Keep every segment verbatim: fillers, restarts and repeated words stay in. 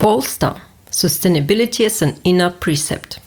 Polestar. Sustainability is an inner precept.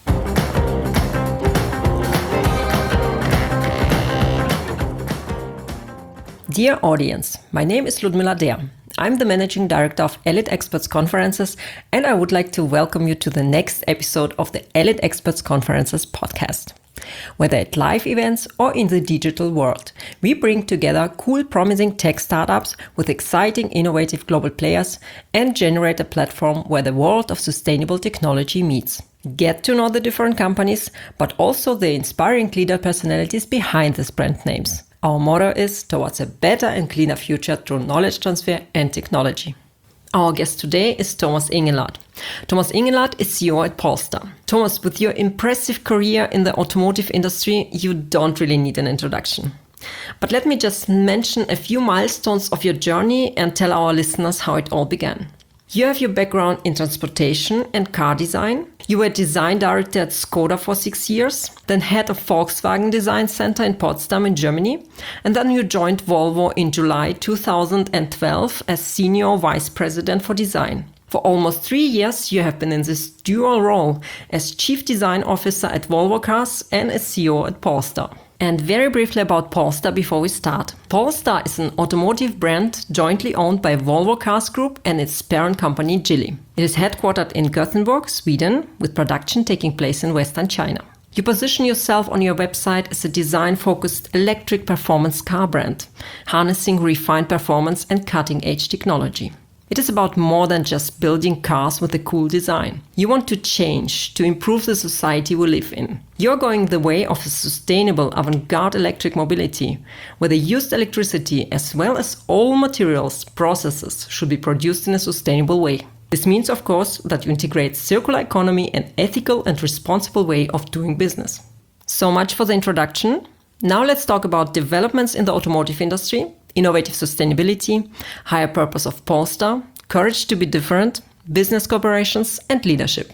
Dear audience, my name is Ludmila Der. I'm the Managing Director of Elite Experts Conferences, and I would like to welcome you to the next episode of the Elite Experts Conferences podcast. Whether at live events or in the digital world, we bring together cool, promising tech startups with exciting, innovative global players and generate a platform where the world of sustainable technology meets. Get to know the different companies, but also the inspiring leader personalities behind these brand names. Our motto is towards a better and cleaner future through knowledge transfer and technology. Our guest today is Thomas Ingenlath. Thomas Ingenlath is C E O at Polestar. Thomas, with your impressive career in the automotive industry, you don't really need an introduction. But let me just mention a few milestones of your journey and tell our listeners how it all began. You have your background in transportation and car design. You were design director at Skoda for six years, then head of Volkswagen Design Center in Potsdam in Germany, and then you joined Volvo in July two thousand twelve as Senior Vice President for Design. For almost three years, you have been in this dual role as Chief Design Officer at Volvo Cars and as C E O at Polestar. And very briefly about Polestar before we start. Polestar is an automotive brand jointly owned by Volvo Cars Group and its parent company Geely. It is headquartered in Gothenburg, Sweden, with production taking place in Western China. You position yourself on your website as a design-focused electric performance car brand, harnessing refined performance and cutting-edge technology. It is about more than just building cars with a cool design. You want to change, to improve the society we live in. You're going the way of a sustainable avant-garde electric mobility, where the used electricity as well as all materials, processes should be produced in a sustainable way. This means, of course, that you integrate circular economy and ethical and responsible way of doing business. So much for the introduction. Now let's talk about developments in the automotive industry, innovative sustainability, higher purpose of Polestar, courage to be different, business cooperations, and leadership.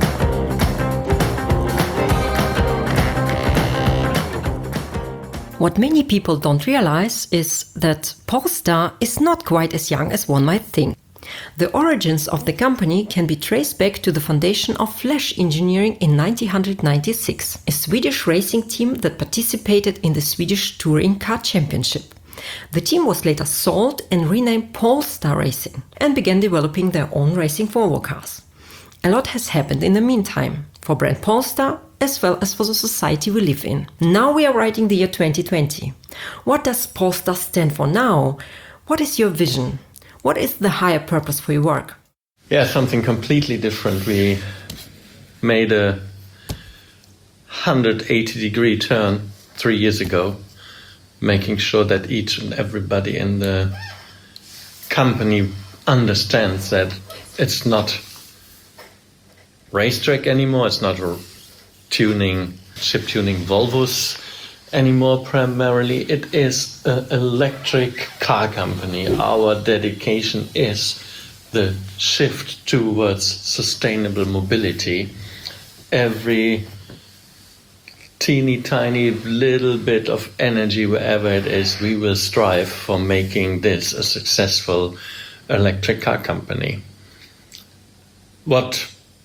What many people don't realize is that Polestar is not quite as young as one might think. The origins of the company can be traced back to the foundation of Flash Engineering in nineteen ninety-six, a Swedish racing team that participated in the Swedish Touring Car Championship. The team was later sold and renamed Polestar Racing and began developing their own racing Volvo cars. A lot has happened in the meantime for brand Polestar as well as for the society we live in. Now we are writing the year twenty twenty. What does Polestar stand for now? What is your vision? What is the higher purpose for your work? Yeah, something completely different. We made a one hundred eighty degree turn three years ago, making sure that each and everybody in the company understands that it's not racetrack anymore, it's not tuning, chip tuning Volvos anymore primarily. It is an electric car company. Our dedication is the shift towards sustainable mobility. Every teeny tiny little bit of energy, wherever it is, we will strive for making this a successful electric car company. What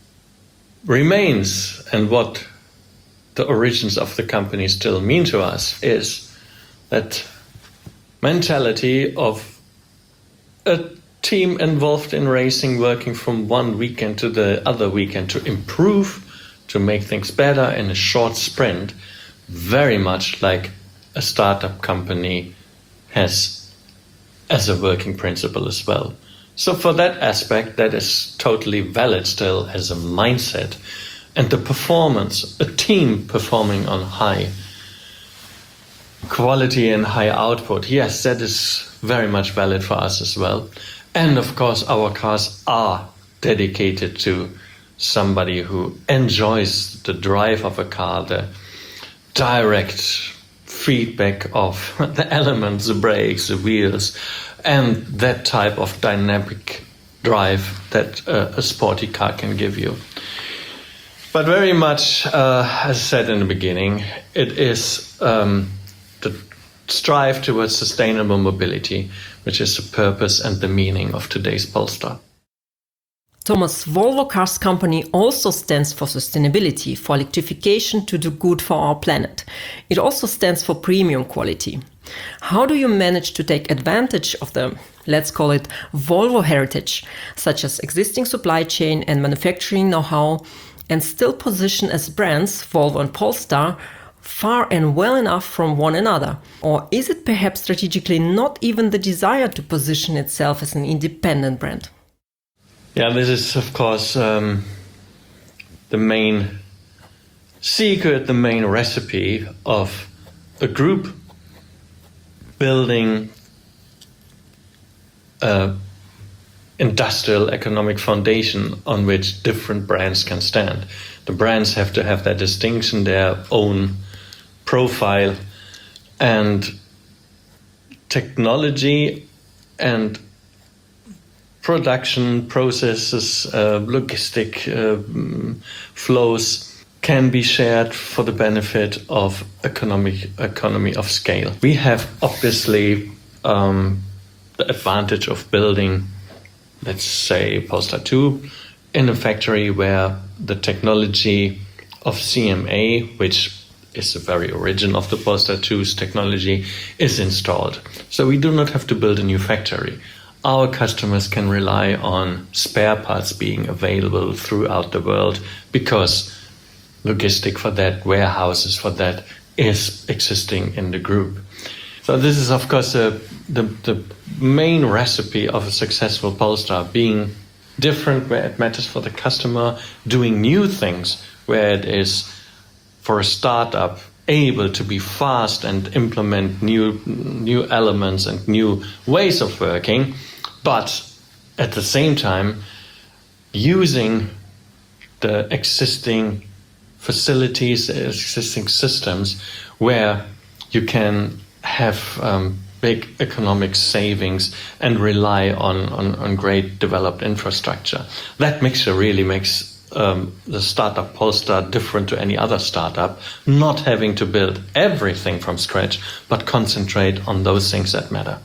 remains and what the origins of the company still mean to us is that mentality of a team involved in racing, working from one weekend to the other weekend to improve, to make things better in a short sprint, very much like a startup company has as a working principle as well. So for that aspect, that is totally valid still as a mindset. And the performance, a team performing on high quality and high output, yes, that is very much valid for us as well. And of course, our cars are dedicated to somebody who enjoys the drive of a car, the direct feedback of the elements, the brakes, the wheels, and that type of dynamic drive that uh, a sporty car can give you. But very much, uh, as I said in the beginning, it is um, the strive towards sustainable mobility, which is the purpose and the meaning of today's Polestar. Thomas, Volvo Cars company also stands for sustainability, for electrification to do good for our planet. It also stands for premium quality. How do you manage to take advantage of the, let's call it, Volvo heritage, such as existing supply chain and manufacturing know-how, and still position as brands, Volvo and Polestar, far and well enough from one another? Or is it perhaps strategically not even the desire to position itself as an independent brand? Yeah, this is, of course, um, the main secret, the main recipe of a group building an industrial economic foundation on which different brands can stand. The brands have to have their distinction, their own profile, and technology and production processes, uh, logistic uh, flows can be shared for the benefit of economic economy of scale. We have obviously um, the advantage of building, let's say, Polestar two in a factory where the technology of C M A, which is the very origin of the Polestar two's technology, is installed. So we do not have to build a new factory. Our customers can rely on spare parts being available throughout the world because logistic for that, warehouses for that is existing in the group. So this is, of course, uh, the, the main recipe of a successful Polestar, being different where it matters for the customer, doing new things where it is, for a startup, able to be fast and implement new new elements and new ways of working, but at the same time using the existing facilities, existing systems where you can have um, big economic savings and rely on, on, on great developed infrastructure. That mixture really makes Um, the startup Polestar different to any other startup, not having to build everything from scratch, but concentrate on those things that matter.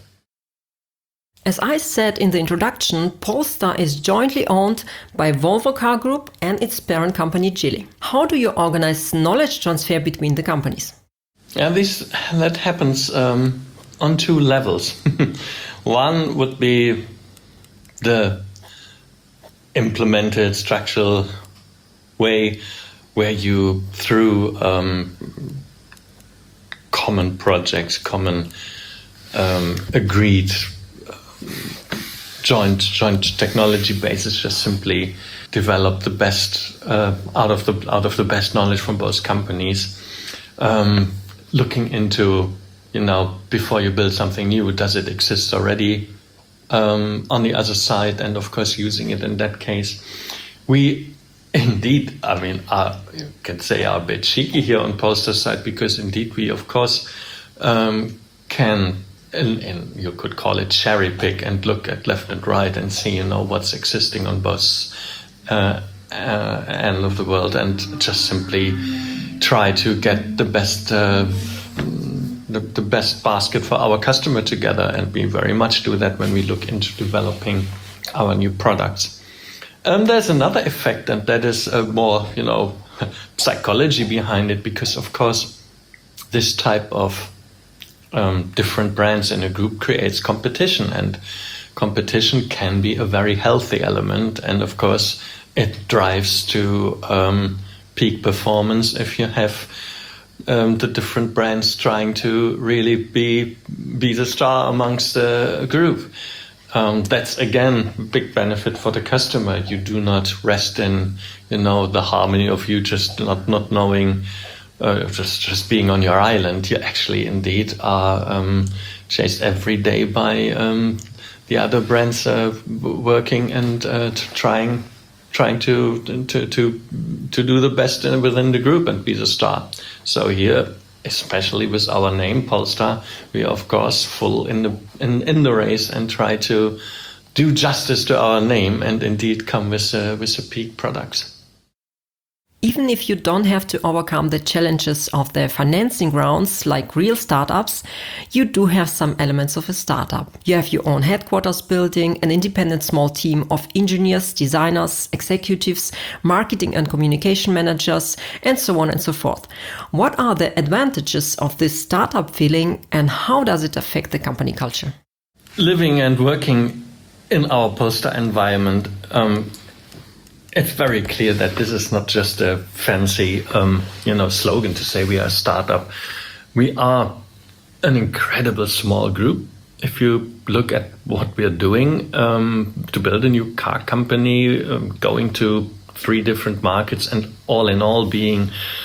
As I said in the introduction, Polestar is jointly owned by Volvo Car Group and its parent company Geely. How do you organize knowledge transfer between the companies? Yeah, this that happens um, on two levels. One would be the implemented structural way where you, through um, common projects, common um, agreed joint joint technology basis, just simply develop the best uh, out of the out of the best knowledge from both companies. Um, looking into, you know, before you build something new, does it exist already Um, on the other side, and of course using it in that case. We indeed, I mean, are, you can say are a bit cheeky here on Polestar side, because indeed we of course um, can, and, and you could call it cherry pick and look at left and right and see, you know, what's existing on both uh, uh, ends of the world, and just simply try to get the best uh, The, the best basket for our customer together, and we very much do that when we look into developing our new products. And there's another effect, and that is a more, you know, psychology behind it, because of course this type of um, different brands in a group creates competition, and competition can be a very healthy element, and of course it drives to um, peak performance if you have Um, the different brands trying to really be be the star amongst the group. Um, that's again a big benefit for the customer. You do not rest in, you know, the harmony of you just not not knowing, uh, just just being on your island. You actually indeed are um, chased every day by um, the other brands uh, working and uh, trying. trying to, to to to do the best within the group and be the star. So here, especially with our name Polestar, we are of course full in the in, in the race and try to do justice to our name and indeed come with uh, with the peak products. Even if you don't have to overcome the challenges of the financing rounds like real startups, you do have some elements of a startup. You have your own headquarters building, an independent small team of engineers, designers, executives, marketing and communication managers, and so on and so forth. What are the advantages of this startup feeling and how does it affect the company culture? Living and working in our Polestar environment, um, it's very clear that this is not just a fancy, um, you know, slogan to say we are a startup. We are an incredible small group. If you look at what we are doing, um, to build a new car company, um, going to three different markets, and all in all being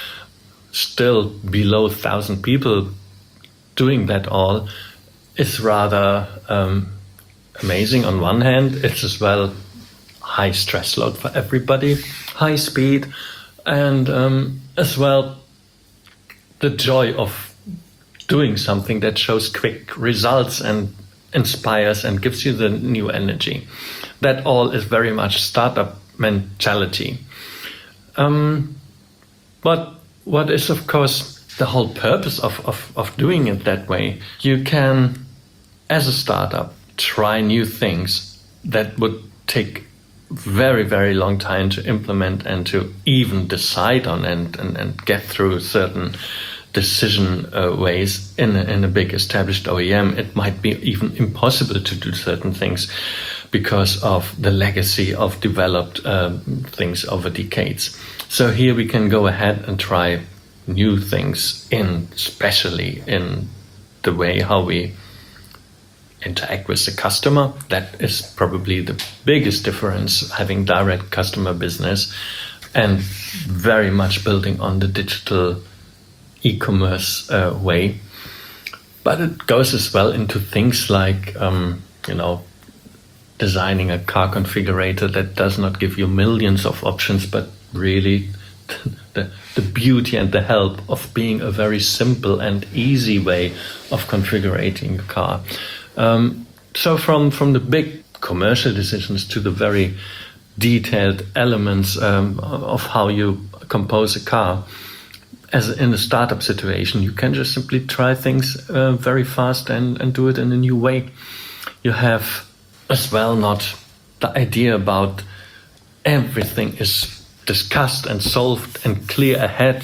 still below a thousand people doing that all is rather um, amazing on one hand. It's as well high stress load for everybody, high speed, and um, as well the joy of doing something that shows quick results and inspires and gives you the new energy. That all is very much startup mentality. Um, but what is, of course, the whole purpose of, of, of doing it that way? You can, as a startup, try new things that would take very, very long time to implement and to even decide on and, and, and get through certain decision uh, ways in a, in a big established O E M. It might be even impossible to do certain things because of the legacy of developed um, things over decades. So here we can go ahead and try new things, in especially in the way how we interact with the customer. That is probably the biggest difference, having direct customer business and very much building on the digital e-commerce uh, way. But it goes as well into things like, um, you know, designing a car configurator that does not give you millions of options, but really the, the beauty and the help of being a very simple and easy way of configuring a car. Um, so from, from the big commercial decisions to the very detailed elements um, of how you compose a car, as in a startup situation, you can just simply try things uh, very fast and, and do it in a new way. You have as well not the idea about everything is discussed and solved and clear ahead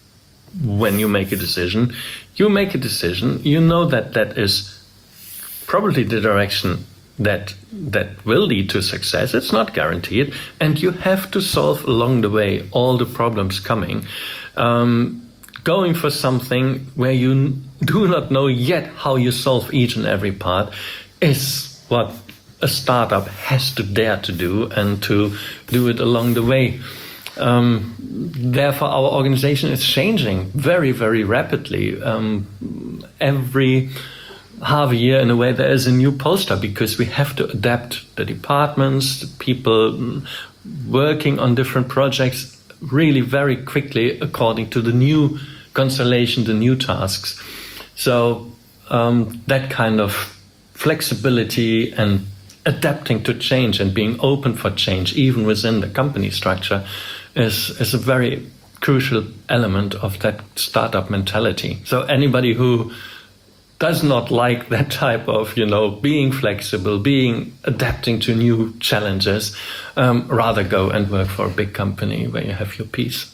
when you make a decision. You make a decision, you know that that is probably the direction that that will lead to success. It's not guaranteed, and you have to solve along the way all the problems coming. Um, going for something where you do not know yet how you solve each and every part is what a startup has to dare to do, and to do it along the way. Um, therefore, our organization is changing very, very rapidly. Um, every half a year, in a way, there is a new Polestar, because we have to adapt the departments, the people working on different projects really very quickly according to the new constellation, the new tasks. So um, that kind of flexibility and adapting to change and being open for change, even within the company structure, is, is a very crucial element of that startup mentality. So anybody who does not like that type of, you know, being flexible, being adapting to new challenges, um, rather go and work for a big company where you have your peace.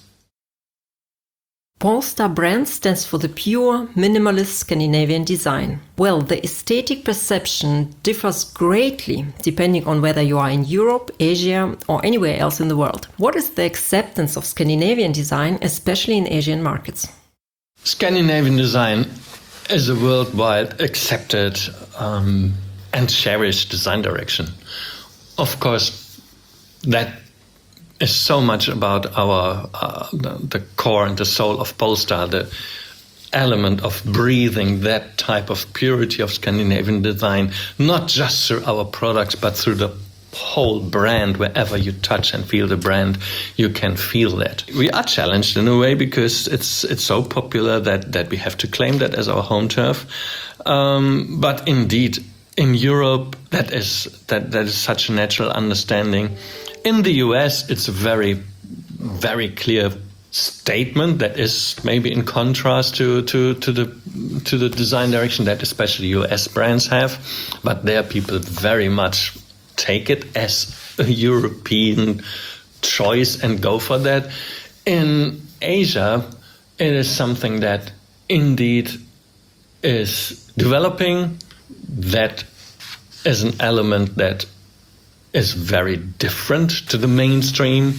Polestar brand stands for the pure, minimalist Scandinavian design. Well, the aesthetic perception differs greatly depending on whether you are in Europe, Asia, or anywhere else in the world. What is the acceptance of Scandinavian design, especially in Asian markets? Scandinavian design is a worldwide accepted um, and cherished design direction. Of course, that is so much about our uh, the, the core and the soul of Polestar, the element of breathing that type of purity of Scandinavian design, not just through our products, but through the whole brand. Wherever you touch and feel the brand, you can feel that. We are challenged in a way because it's it's so popular that, that we have to claim that as our home turf. Um, but indeed, in Europe, that is that, that is such a natural understanding. In the U S, it's a very, very clear statement that is maybe in contrast to, to, to the to the design direction that especially U S brands have, but there people very much take it as a European choice and go for that. In Asia, it is something that indeed is developing, that is an element that is very different to the mainstream,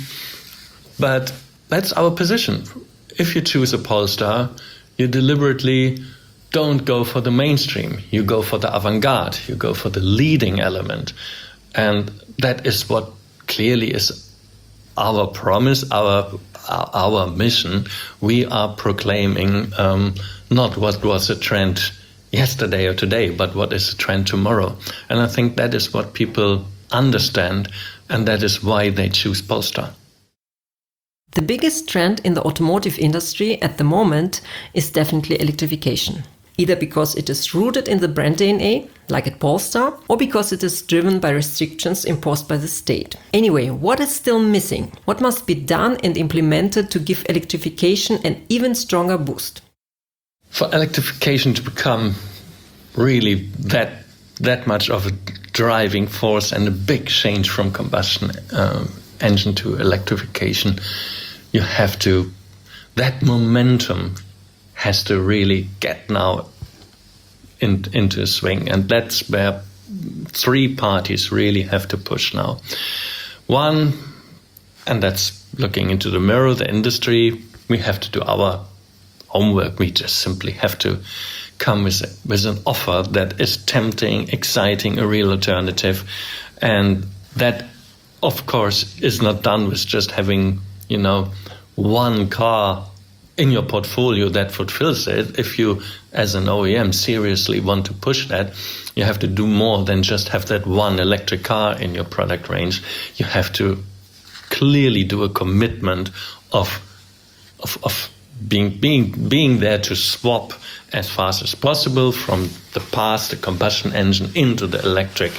but that's our position. If you choose a Polestar, you deliberately don't go for the mainstream. You go for the avant-garde. You go for the leading element. And that is what clearly is our promise, our our, our mission. We are proclaiming um, not what was a trend yesterday or today, but what is a trend tomorrow. And I think that is what people understand, and that is why they choose Polestar. The biggest trend in the automotive industry at the moment is definitely electrification, either because it is rooted in the brand D N A, like at Polestar, or because it is driven by restrictions imposed by the state. Anyway, what is still missing? What must be done and implemented to give electrification an even stronger boost? For electrification to become really that that much of a driving force and a big change from combustion um, engine to electrification, you have to, that momentum has to really get now in, into a swing. And that's where three parties really have to push now. One, and that's looking into the mirror, the industry, we have to do our homework. We just simply have to come with, with an offer that is tempting, exciting, a real alternative. And that, of course, is not done with just having, you know, one car in your portfolio that fulfills it. If you, as an O E M, seriously want to push that, you have to do more than just have that one electric car in your product range. You have to clearly do a commitment of of, of being being being there to swap as fast as possible from the past, the combustion engine, into the electric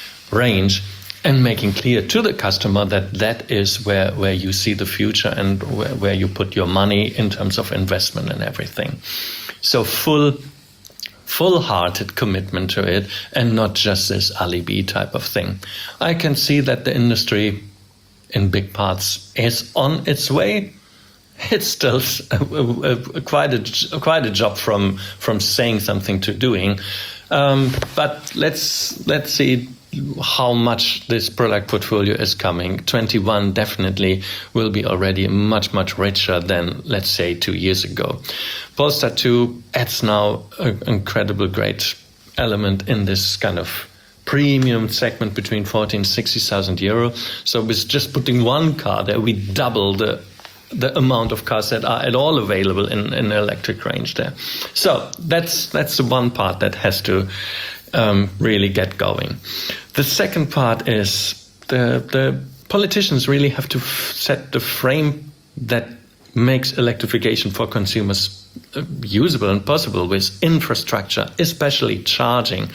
range, and making clear to the customer that that is where, where you see the future and where, where you put your money in terms of investment and everything. So full, full-hearted commitment to it, and not just this alibi type of thing. I can see that the industry, in big parts, is on its way. It's still a, a, a, quite a quite a job from from saying something to doing, um, but let's let's see how much this product portfolio is coming. twenty-one definitely will be already much, much richer than, let's say, two years ago. Polestar two adds now an incredible great element in this kind of premium segment between forty and sixty thousand euro. So with just putting one car there, we double the the amount of cars that are at all available in, in the electric range there. So that's that's the one part that has to um, really get going. The second part is the the politicians really have to f- set the frame that makes electrification for consumers uh, usable and possible, with infrastructure, especially charging,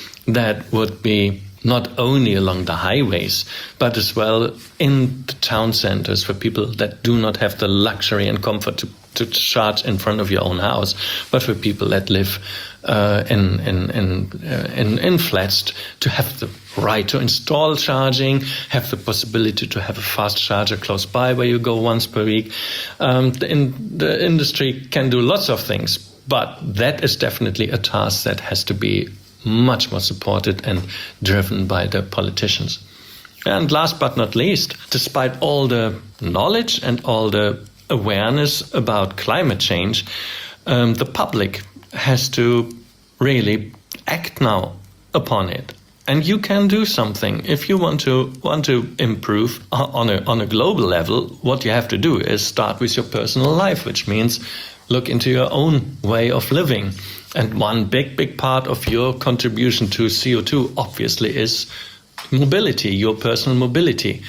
that would be not only along the highways, but as well in the town centers for people that do not have the luxury and comfort to, to charge in front of your own house, but for people that live uh, in in in, uh, in in flats, to have the right to install charging, have the possibility to have a fast charger close by where you go once per week. Um, the, in, the industry can do lots of things, but that is definitely a task that has to be much more supported and driven by the politicians. And last but not least, despite all the knowledge and all the awareness about climate change, um, the public has to really act now upon it. And you can do something. If you want to want to improve on a on a global level, what you have to do is start with your personal life, which means look into your own way of living. And one big, big part of your contribution to C O two obviously is mobility, your personal mobility.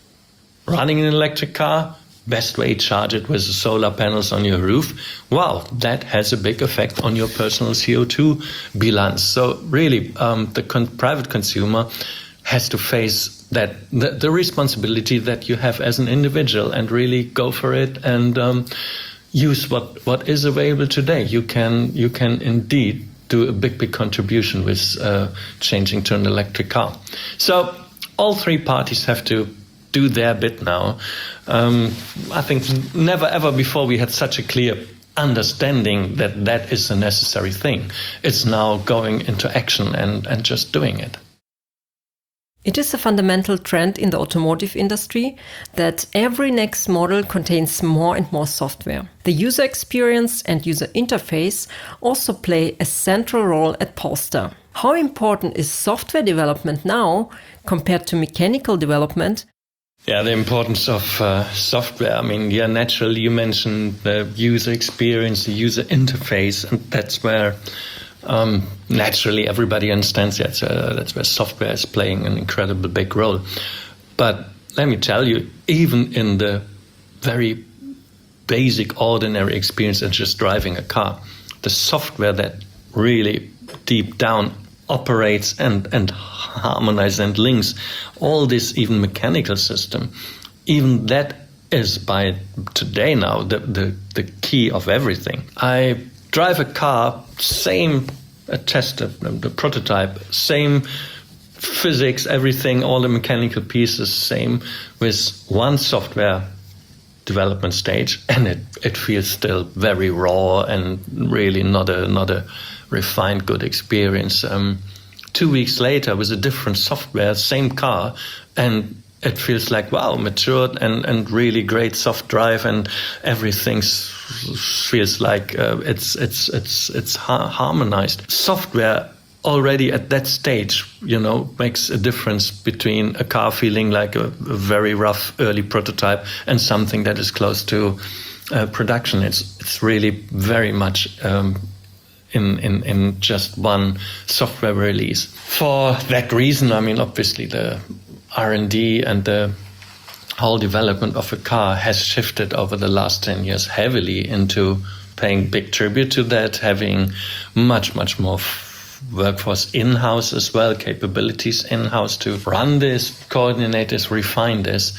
Running an electric car, best way to charge it with the solar panels on your roof. Wow, that has a big effect on your personal C O two balance. So really, um, the con- private consumer has to face that the, the responsibility that you have as an individual and really go for it and um, use what, what is available today. You can you can indeed do a big, big contribution with uh, changing to an electric car. So all three parties have to do their bit now. Um, I think never ever before we had such a clear understanding that that is a necessary thing. It's now going into action and, and just doing it. It is a fundamental trend in the automotive industry that every next model contains more and more software. The user experience and user interface also play a central role at Polestar. How important is software development now compared to mechanical development? Yeah, the importance of uh, software. I mean, yeah, naturally you mentioned the user experience, the user interface, and that's where Um, naturally, everybody understands that uh, that's where software is playing an incredibly big role. But let me tell you, even in the very basic, ordinary experience of just driving a car, the software that really deep down operates and, and harmonizes and links all this even mechanical system, even that is by today now the, the, the key of everything. I drive a car, same a test, the, the prototype, same physics, everything, all the mechanical pieces, same with one software development stage, and it, it feels still very raw and really not a not a refined good experience. Um, two weeks later with a different software, same car, and it feels like, wow, matured and, and really great soft drive, and everything feels like uh, it's it's it's it's ha- harmonized. Software already at that stage, you know, makes a difference between a car feeling like a, a very rough early prototype and something that is close to uh, production. It's it's really very much um, in, in in just one software release. For that reason, I mean, obviously the R and D and the whole development of a car has shifted over the last ten years heavily into paying big tribute to that, having much, much more f- workforce in-house as well, capabilities in-house to run this, coordinate this, refine this.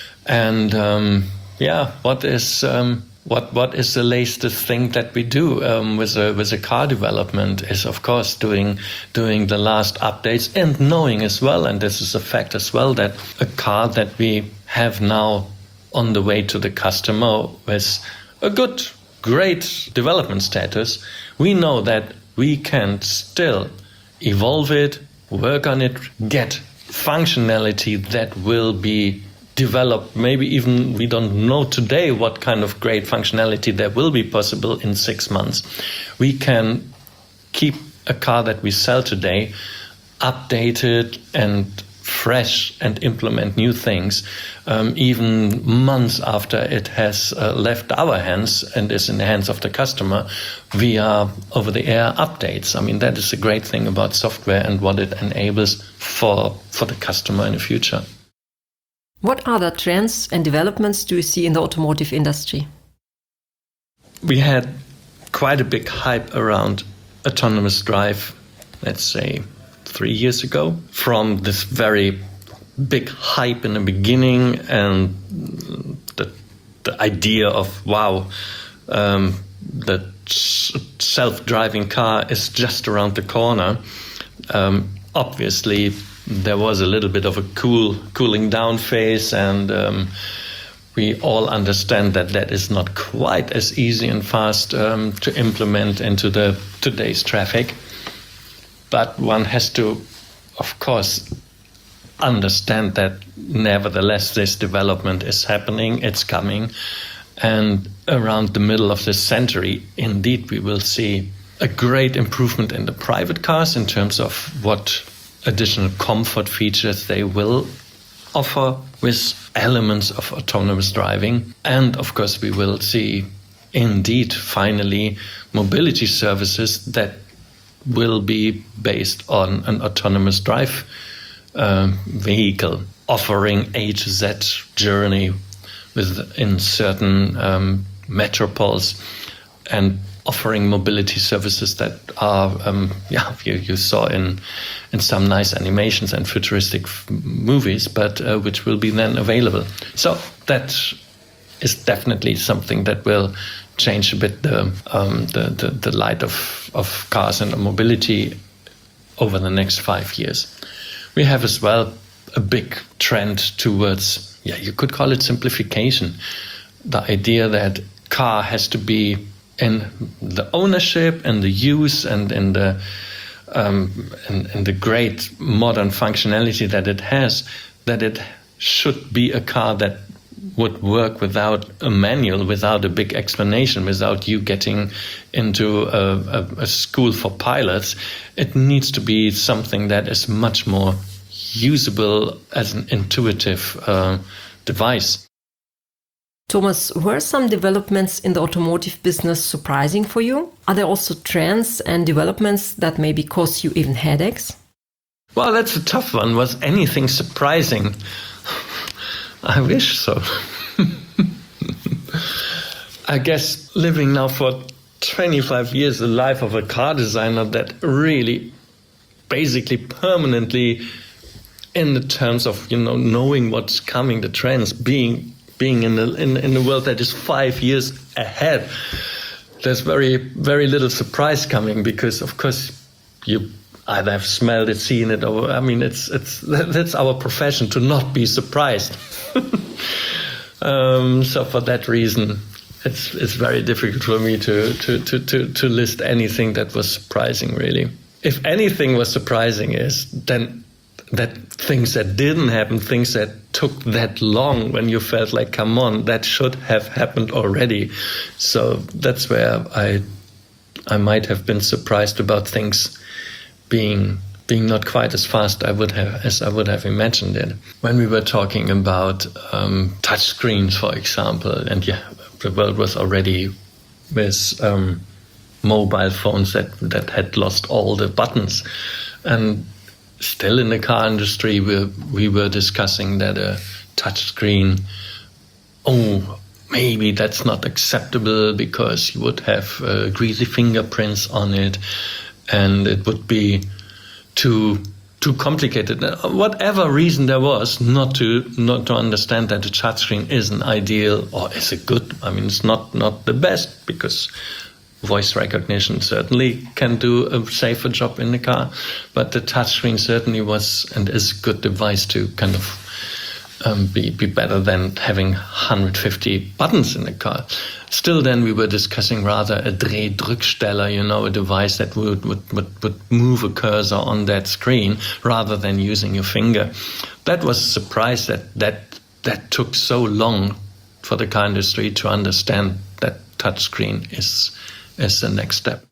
And um, yeah, what is um, what what is the latest thing that we do um, with a with a car development is, of course, doing doing the last updates and knowing as well, and this is a fact as well, that a car that we have now on the way to the customer with a good, great development status, we know that we can still evolve it, work on it, get functionality that will be developed. Maybe even we don't know today what kind of great functionality there will be possible in six months. We can keep a car that we sell today updated and fresh and implement new things, um, even months after it has uh, left our hands and is in the hands of the customer via over-the-air updates. I mean, that is a great thing about software and what it enables for, for the customer in the future. What other trends and developments do you see in the automotive industry? We had quite a big hype around autonomous drive, let's say, three years ago, from this very big hype in the beginning and the, the idea of, wow, um, the self-driving car is just around the corner. Um, obviously, there was a little bit of a cool cooling down phase, and um, we all understand that that is not quite as easy and fast um, to implement into the today's traffic. But one has to, of course, understand that nevertheless this development is happening, it's coming, and around the middle of this century, indeed, we will see a great improvement in the private cars in terms of what additional comfort features they will offer with elements of autonomous driving. And of course, we will see indeed finally mobility services that will be based on an autonomous drive um, vehicle offering A to Z journey within certain um, metropoles. And offering mobility services that are, um, yeah, you, you saw in in some nice animations and futuristic f- movies, but uh, which will be then available. So that is definitely something that will change a bit the um, the, the the light of of cars and mobility over the next five years. We have as well a big trend towards, yeah, you could call it simplification. The idea that car has to be in the ownership and the use and in the um, in, in the great modern functionality that it has, that it should be a car that would work without a manual, without a big explanation, without you getting into a, a, a school for pilots. It needs to be something that is much more usable as an intuitive uh, device. Thomas, were some developments in the automotive business surprising for you? Are there also trends and developments that maybe cause you even headaches? Well, that's a tough one. Was anything surprising? I wish so. I guess living now for twenty-five years, the life of a car designer that really basically permanently in the terms of, you know, knowing what's coming, the trends, being being in the in, in the world that is five years ahead, there's very, very little surprise coming because, of course, you either have smelled it, seen it, or I mean, it's it's that's our profession to not be surprised. um, so for that reason, it's it's very difficult for me to to, to, to to list anything that was surprising, really. If anything was surprising, is then that things that didn't happen, things that took that long, when you felt like, come on, that should have happened already. So that's where I I might have been surprised about things being being not quite as fast I would have as I would have imagined it. When we were talking about um, touch screens, for example, and yeah, the world was already with um, mobile phones that that had lost all the buttons, and still in the car industry, we we were discussing that a touch screen, oh, maybe that's not acceptable because you would have uh, greasy fingerprints on it, and it would be too too complicated. Whatever reason there was, not to not to understand that a touchscreen isn't ideal or is a good. I mean, it's not not the best, because voice recognition certainly can do a safer job in the car, but the touchscreen certainly was and is a good device to kind of um, be be better than having one hundred fifty buttons in the car. Still, then we were discussing rather a Drehdrücksteller, you know, a device that would, would, would, would move a cursor on that screen rather than using your finger. That was a surprise that that, that took so long for the car industry to understand that touchscreen is, is the next step.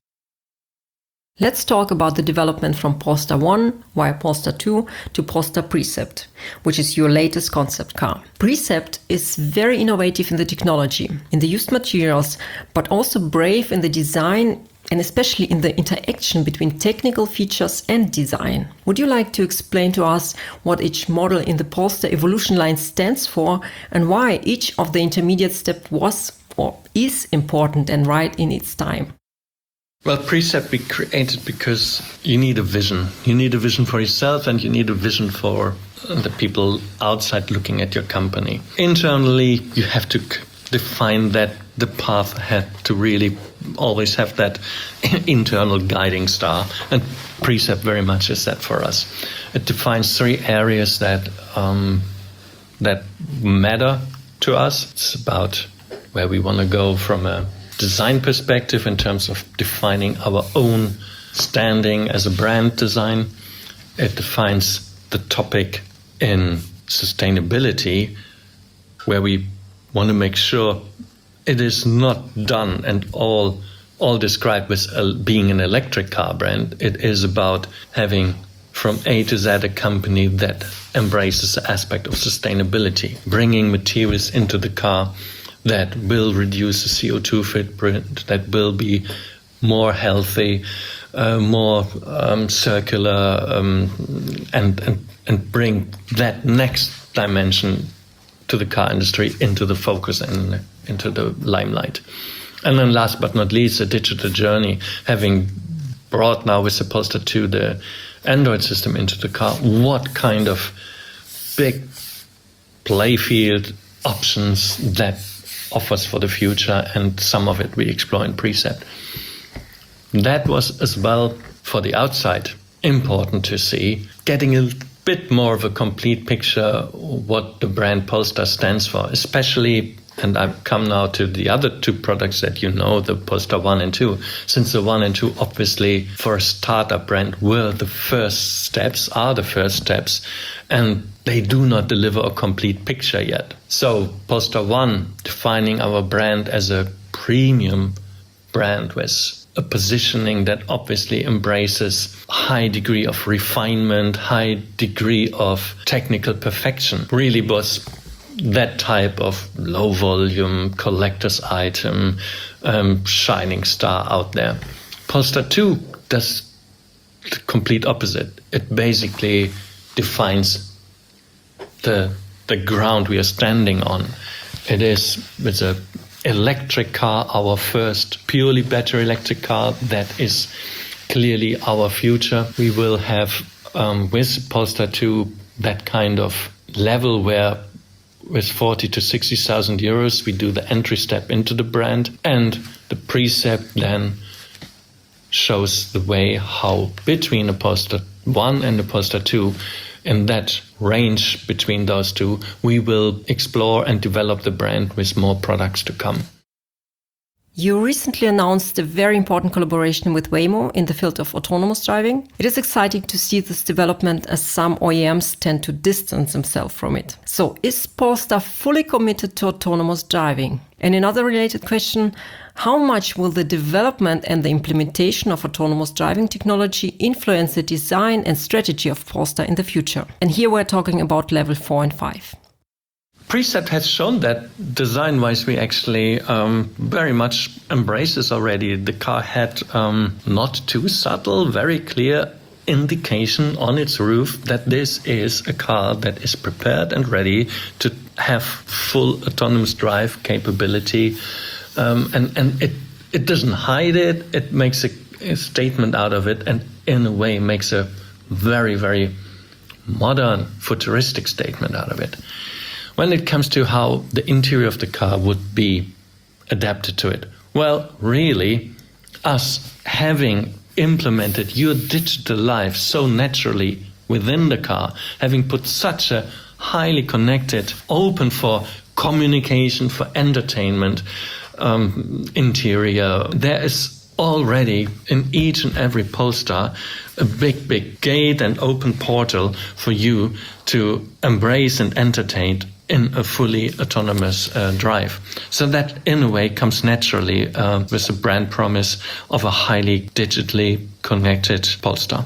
Let's talk about the development from Polestar one via Polestar two to Polestar Precept, which is your latest concept car. Precept is very innovative in the technology, in the used materials, but also brave in the design and especially in the interaction between technical features and design. Would you like to explain to us what each model in the Polestar evolution line stands for and why each of the intermediate steps was or is important and right in its time? Well, Precept we created because you need a vision. You need a vision for yourself and you need a vision for the people outside looking at your company. Internally, you have to define that the path had to really always have that internal guiding star. And Precept very much is that for us. It defines three areas that um, that matter to us. It's about where we want to go from a design perspective in terms of defining our own standing as a brand design. It defines the topic in sustainability, where we want to make sure it is not done and all all described with uh, being an electric car brand. It is about having from A to Z a company that embraces the aspect of sustainability, bringing materials into the car that will reduce the C O two footprint, that will be more healthy, uh, more um, circular, um, and, and and bring that next dimension to the car industry into the focus and into the limelight. And then last but not least, the digital journey, having brought now with the Polestar two the Android system into the car, what kind of big playfield options that offers for the future, and some of it we explore in Precept. That was as well, for the outside, important to see, getting a bit more of a complete picture what the brand Polestar stands for, especially, and I come now to the other two products that you know, the Polestar one and two, since the one and two obviously for a startup brand were the first steps, are the first steps, and they do not deliver a complete picture yet. So Polestar one, defining our brand as a premium brand with a positioning that obviously embraces a high degree of refinement, high degree of technical perfection, really was that type of low volume collector's item, um, shining star out there. Polestar two does the complete opposite. It basically defines the the ground we are standing on. It is with a electric car, our first purely battery electric car. That is clearly our future. We will have um, with Polestar two that kind of level where with forty to sixty thousand euros we do the entry step into the brand, and the Precept then shows the way how between the Polestar one and the Polestar two, in that range between those two, we will explore and develop the brand with more products to come. You recently announced a very important collaboration with Waymo in the field of autonomous driving. It is exciting to see this development, as some O E Ms tend to distance themselves from it. So is Polestar fully committed to autonomous driving? And another related question, how much will the development and the implementation of autonomous driving technology influence the design and strategy of Polestar in the future? And here we're talking about level four and five. Precept has shown that design-wise we actually um, very much embrace this already. The car had um, not too subtle, very clear indication on its roof that this is a car that is prepared and ready to have full autonomous drive capability. Um, and and it, it doesn't hide it, it makes a, a statement out of it, and in a way makes a very, very modern, futuristic statement out of it. When it comes to how the interior of the car would be adapted to it, well, really, us having implemented your digital life so naturally within the car, having put such a highly connected, open for communication, for entertainment um, interior, there is already in each and every Polestar a big, big gate and open portal for you to embrace and entertain in a fully autonomous uh, drive. So that in a way comes naturally uh, with the brand promise of a highly digitally connected Polestar.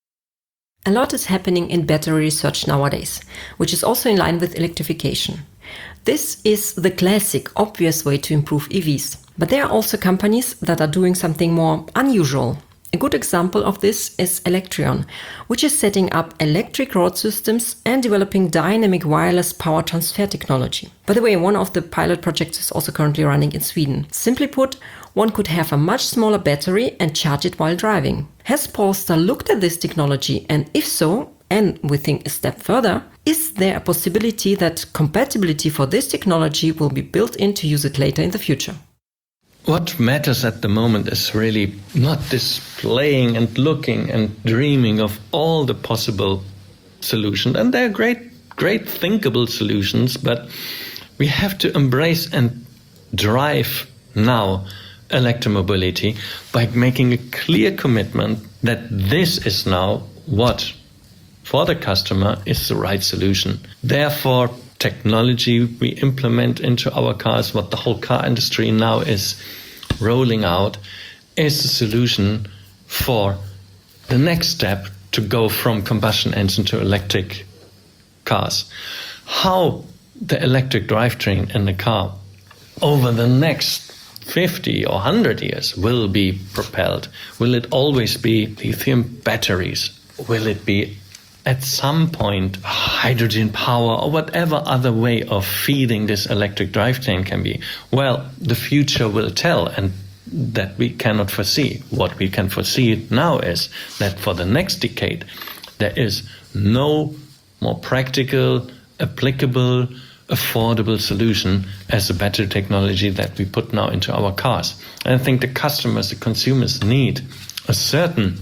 A lot is happening in battery research nowadays, which is also in line with electrification. This is the classic, obvious way to improve E Vs. But there are also companies that are doing something more unusual. A good example of this is Electrion, which is setting up electric road systems and developing dynamic wireless power transfer technology. By the way, one of the pilot projects is also currently running in Sweden. Simply put, one could have a much smaller battery and charge it while driving. Has Polestar looked at this technology, and if so, and we think a step further, is there a possibility that compatibility for this technology will be built in to use it later in the future? What matters at the moment is really not displaying and looking and dreaming of all the possible solutions. And they're great, great thinkable solutions, but we have to embrace and drive now electromobility by making a clear commitment that this is now what, for the customer, is the right solution. Therefore, technology we implement into our cars, what the whole car industry now is rolling out, is the solution for the next step to go from combustion engine to electric cars. How the electric drivetrain in the car over the next fifty or one hundred years will be propelled. Will it always be lithium batteries? Will it be at some point hydrogen power or whatever other way of feeding this electric drivetrain can be. Well, the future will tell, and that we cannot foresee. What we can foresee now is that for the next decade, there is no more practical, applicable, affordable solution as the battery technology that we put now into our cars. And I think the customers, the consumers need a certain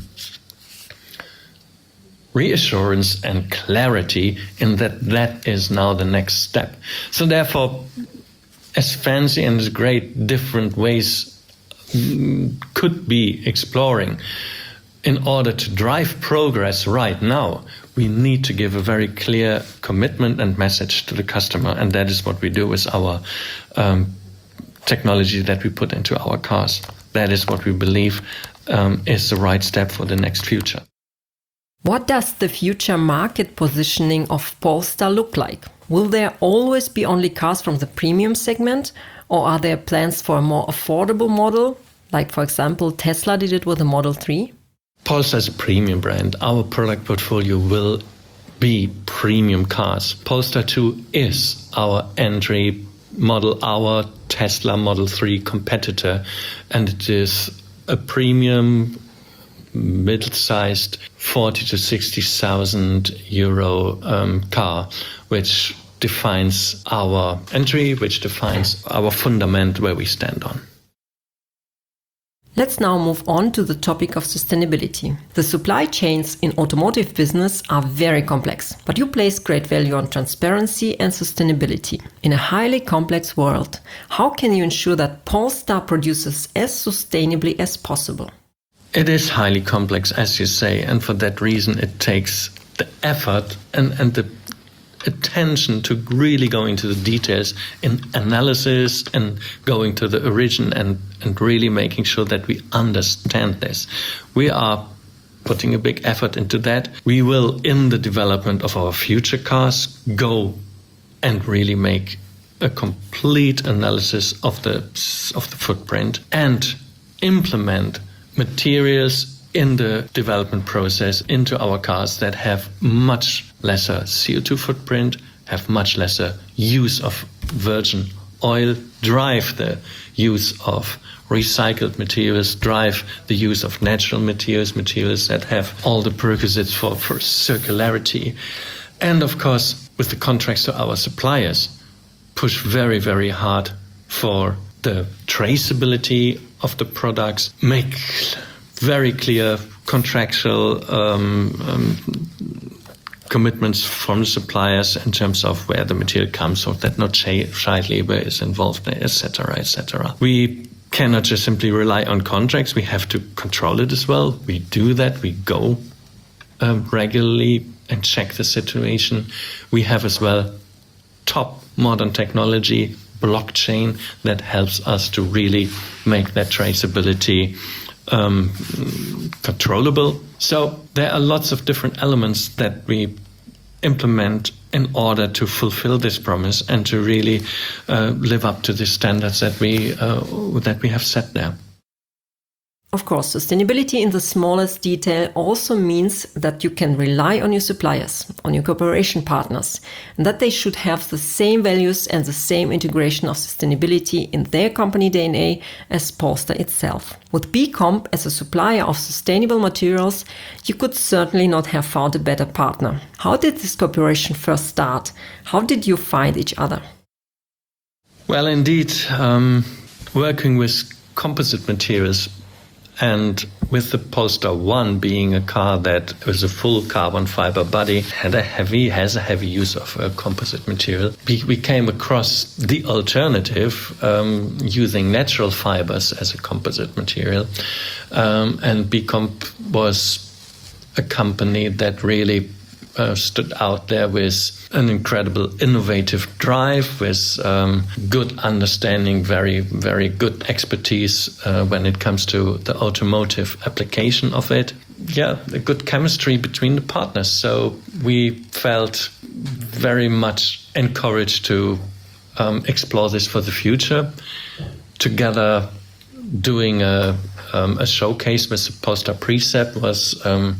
reassurance and clarity in that that is now the next step. So therefore, as fancy and as great different ways could be exploring, in order to drive progress right now, we need to give a very clear commitment and message to the customer. And that is what we do with our um, technology that we put into our cars. That is what we believe um, is the right step for the next future. What does the future market positioning of Polestar look like? Will there always be only cars from the premium segment, or are there plans for a more affordable model, like for example Tesla did it with the Model three? Polestar is a premium brand. Our product portfolio will be premium cars. Polestar two is our entry model, our Tesla Model three competitor, and it is a premium middle-sized forty to sixty thousand euro um, car, which defines our entry, which defines our fundament where we stand on. Let's now move on to the topic of sustainability. The supply chains in automotive business are very complex, but you place great value on transparency and sustainability. In a highly complex world, how can you ensure that Polestar produces as sustainably as possible? It is highly complex, as you say, and for that reason it takes the effort and, and the attention to really go into the details in analysis and going to the origin and, and really making sure that we understand this. We are putting a big effort into that. We will, in the development of our future cars, go and really make a complete analysis of the, of the footprint and implement materials in the development process into our cars that have much lesser C O two footprint, have much lesser use of virgin oil, drive the use of recycled materials, drive the use of natural materials, materials that have all the prerequisites for, for circularity. And of course, with the contracts to our suppliers, push very, very hard for the traceability of the products, make very clear contractual um, um, commitments from the suppliers in terms of where the material comes, so that no child labor is involved, et cetera, et cetera. We cannot just simply rely on contracts. We have to control it as well. We do that. We go um, regularly and check the situation. We have as well top modern technology, blockchain, that helps us to really make that traceability um, controllable. So there are lots of different elements that we implement in order to fulfill this promise and to really uh, live up to the standards that we uh, that we have set there. Of course, sustainability in the smallest detail also means that you can rely on your suppliers, on your cooperation partners, and that they should have the same values and the same integration of sustainability in their company D N A as Polestar itself. With B Comp as a supplier of sustainable materials, you could certainly not have found a better partner. How did this cooperation first start? How did you find each other? Well, indeed, um, working with composite materials, and with the Polestar one being a car that was a full carbon fiber body, had a heavy, has a heavy use of a composite material, we, we came across the alternative um, using natural fibers as a composite material. Um, and B Comp was a company that really uh, stood out there with an incredible innovative drive, with um, good understanding, very, very good expertise uh, when it comes to the automotive application of it. Yeah, a good chemistry between the partners. So we felt very much encouraged to um, explore this for the future. Together, doing a, um, a showcase with the Polestar Precept was um,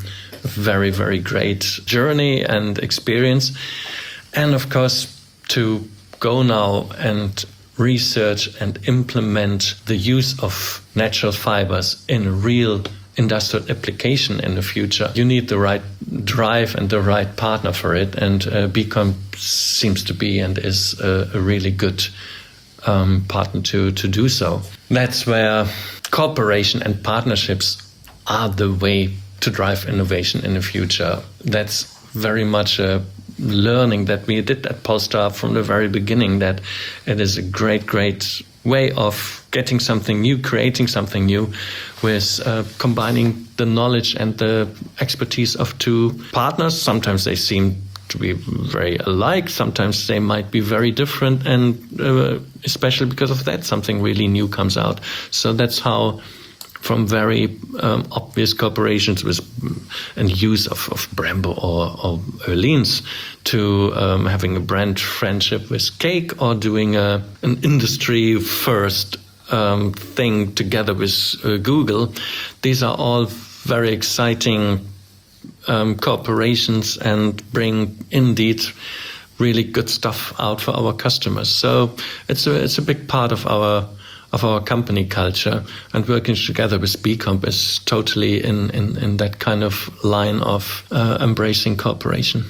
a very, very great journey and experience. And of course, to go now and research and implement the use of natural fibers in real industrial application in the future, you need the right drive and the right partner for it. And uh, Becomp seems to be and is a, a really good um, partner to, to do so. That's where cooperation and partnerships are the way to drive innovation in the future. That's very much a learning that we did at Polestar from the very beginning, that it is a great, great way of getting something new, creating something new with uh, combining the knowledge and the expertise of two partners. Sometimes they seem to be very alike, sometimes they might be very different, and uh, especially because of that, something really new comes out. So that's how, from very um, obvious cooperations with and use of, of Brembo or, or Öhlins to um, having a brand friendship with Cake, or doing a, an industry first um, thing together with uh, Google. These are all very exciting um, cooperations and bring indeed really good stuff out for our customers. So it's a, it's a big part of our of our company culture, and working together with Becomp is totally in, in, in that kind of line of uh, embracing cooperation.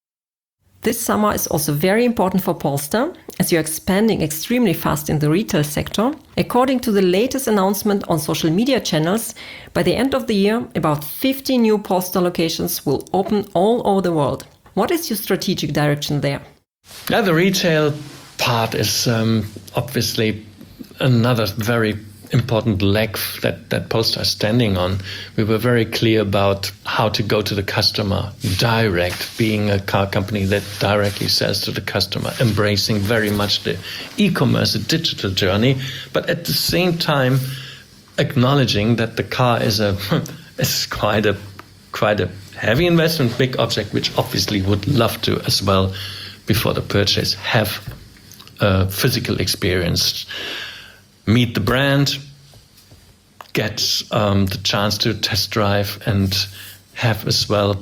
This summer is also very important for Polestar, as you're expanding extremely fast in the retail sector. According to the latest announcement on social media channels, by the end of the year, about fifty new Polestar locations will open all over the world. What is your strategic direction there? Yeah, the retail part is um, obviously another very important leg that, that Polestar is standing on. We were very clear about how to go to the customer direct, being a car company that directly sells to the customer, embracing very much the e-commerce, the digital journey, but at the same time acknowledging that the car is a is quite a quite a heavy investment, big object, which obviously would love to as well, before the purchase, have a physical experience. Meet the brand, get um, the chance to test drive, and have as well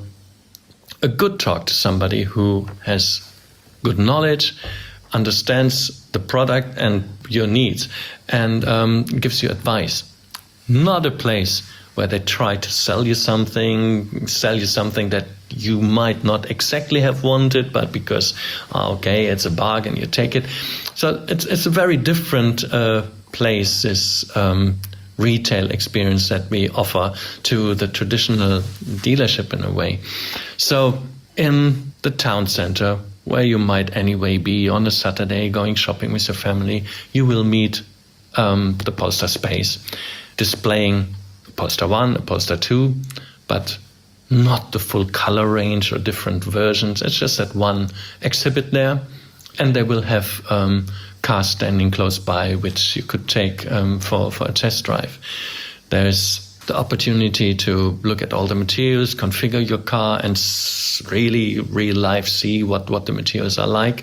a good talk to somebody who has good knowledge, understands the product and your needs, and um, gives you advice. Not a place where they try to sell you something, sell you something that you might not exactly have wanted, but because, oh, okay, it's a bargain, you take it. So it's it's a very different uh, place, this um, retail experience that we offer to the traditional dealership in a way. So in the town center, where you might anyway be on a Saturday going shopping with your family, you will meet um, the Polestar space, displaying Polestar one, a Polestar two, but not the full color range or different versions. It's just that one exhibit there, and they will have um, cars standing close by which you could take um, for, for a test drive. There's the opportunity to look at all the materials, configure your car, and really, real life see what, what the materials are like.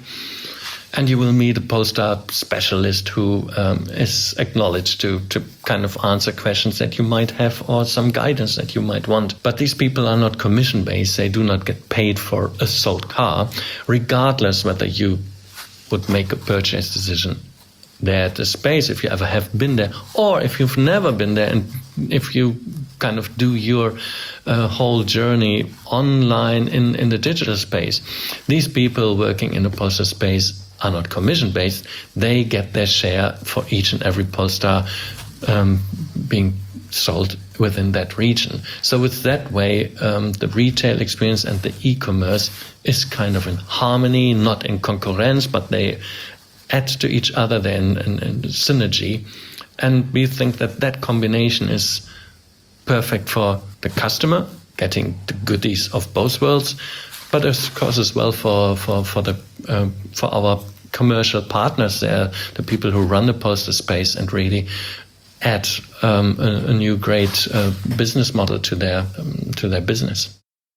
And you will meet a Polestar specialist who um, is acknowledged to, to kind of answer questions that you might have, or some guidance that you might want. But these people are not commission-based. They do not get paid for a sold car, regardless whether you would make a purchase decision there at the space, if you ever have been there, or if you've never been there, and if you kind of do your uh, whole journey online in, in the digital space. These people working in the Polestar space are not commission-based. They get their share for each and every Polestar um, being sold within that region. So with that way, um, the retail experience and the e-commerce is kind of in harmony, not in concurrence, but they add to each other, they're in, in, in synergy. And we think that that combination is perfect for the customer, getting the goodies of both worlds, but of course as well for, for, for, the, uh, for our commercial partners there, the people who run the Polestar space, and really add um, a, a new great uh, business model to their um, to their business.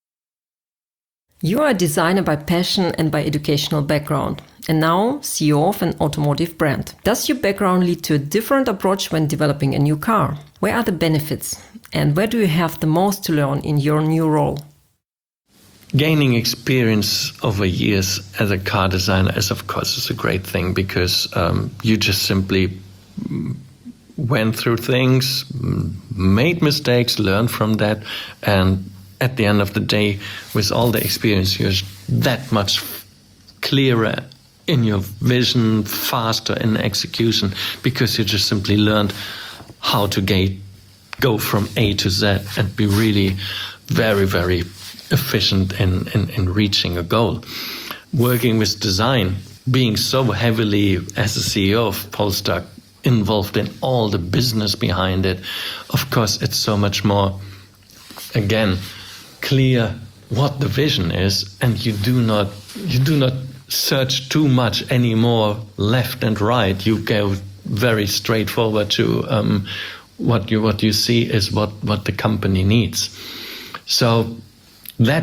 You are a designer by passion and by educational background, and now C E O of an automotive brand. Does your background lead to a different approach when developing a new car? Where are the benefits, and where do you have the most to learn in your new role? gaining experience over years as a car designer is, of course, is a great thing, because um, you just simply went through things, made mistakes, learned from that, and at the end of the day, with all the experience, you're that much clearer in your vision, faster in execution, because you just simply learned how to get, go from A to Z and be really very, very efficient in, in, in reaching a goal. Working with design, being so heavily, as the C E O of Polestar, involved in all the business behind it, of course, it's so much more, again, clear what the vision is, and you do not you do not search too much anymore left and right. You go very straightforward to um, what you what you see is what, what the company needs. So that